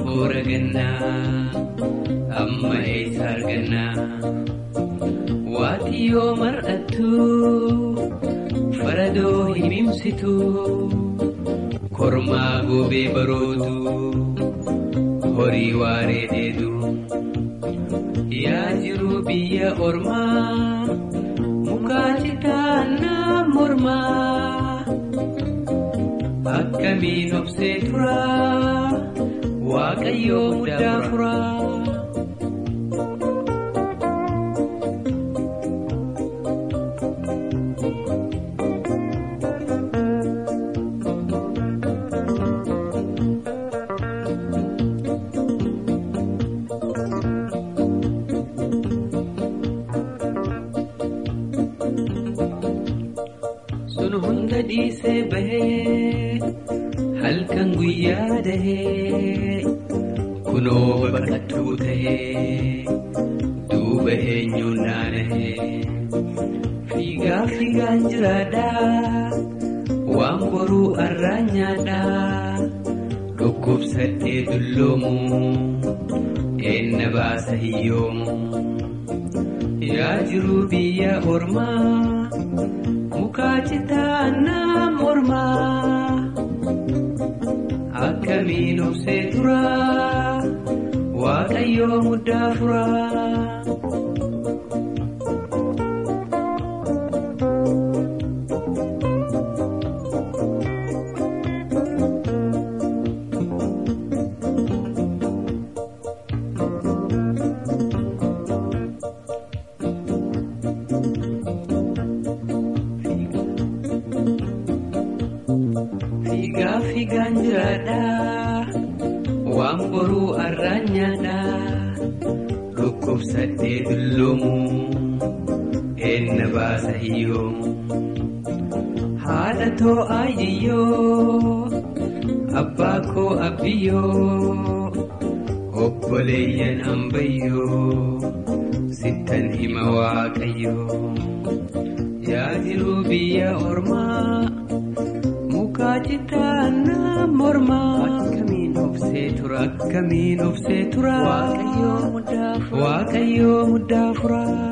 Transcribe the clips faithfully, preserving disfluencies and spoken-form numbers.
bu'uura gannaa amma eessa argannaa waati yoo mar'attu faradoo himimsitu kormaa goobee baroodu horii waaree deedu yaa jiru biyya ormaa mukaa citaannaa mormaa akkamiin obsee turaa waaqayyoo muddaa furaa. Dhiisee bahee halkan guyyaa dahee kunoo baqattuu tahee duuba eenyuun naanahee fiigaa fiigaan jiraadhaa waan boruu arraan nyaadhaa dhukkubsadhee dulloomu eenna baasa hiyyoomu yaa jiru biyya ormaa mukaa citaannaa mormaa akkamiin obsee turaa waaqayyoo muddaa furaa. Fiigaan jiraadhaa waan boruu arraan nyaadhaa dhukkubsadhee dulloomu eenna baasa hiyyoomu haadha too ayyiyyoo abbaa koo abbiyyoo obboleeyyan ambayyoo sittan hima waaqayyoo yaa jiru biyya ormaa mukaa citaannaa mormaa akkamiin obsee tura akkamiin obsee tura waaqayyoo muddaa furaa waaqayyoo muddaa furaa.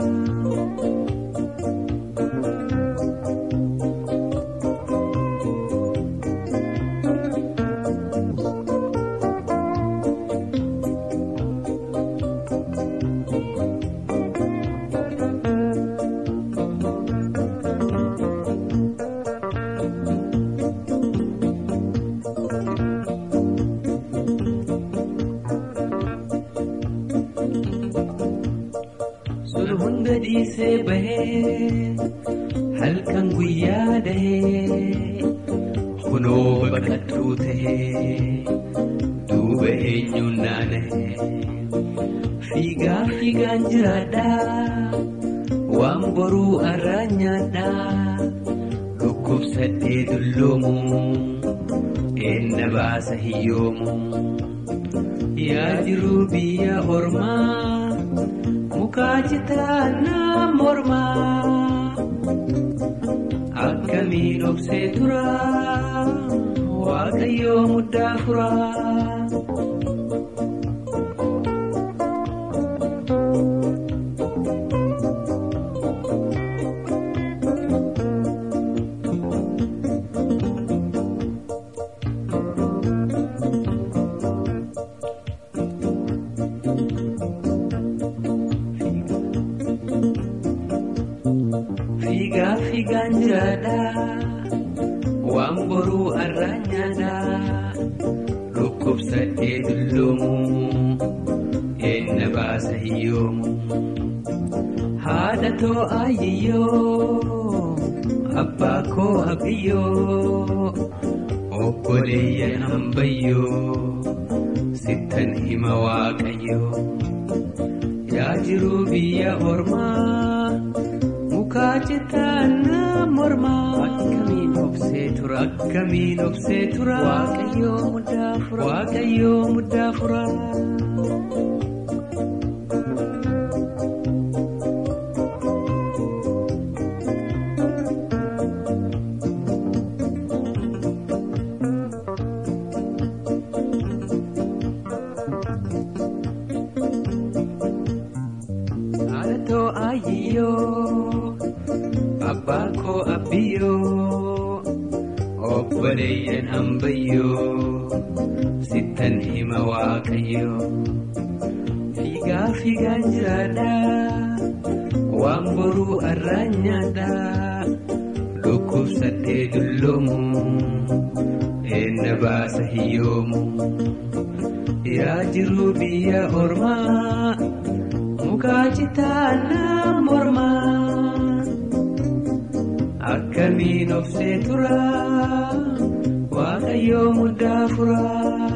Dhiisee bahee halkan guyyaa dahee kunoo baqattuu tahee duuba eenyuun naanahee fiigaa fiigaan jiraadhaa waan boruu arraan nyaadhaa dhukkubsadhee dulloomu eenna baasa hiyyoomu yaa jiru biyya ormaa mukaa citaannaa mormaa akkamiin obsee turaa waaqayyoo muddaa furaa. Fiigaa fiigaan jiraadhaa waan boruu arraan nyaadhaa dhukkubsadhee dulloomu eenna baasa hiyyoomu haadha too ayyiyyoo abbaa koo abbiyyoo obboleeyyan ambayyoo sittan hima waaqayyoo yaa jiru biyya ormaa mukaa citaannaa mormaa akkamiin obsee tura akkamiin obsee tura waaqayyoo muddaa furaa waaqayyoo muddaa furaa. hima waaqayyo fiigaa fiigaan jiraadha waan boruu arraanyaadha dhukkubsattee dulloomu eenna baasa hiyyoomu yaa jiru biyya ormaa mukaa citaanaa mormaa akkamiin obsee tura waaqayyo muddaa furaa.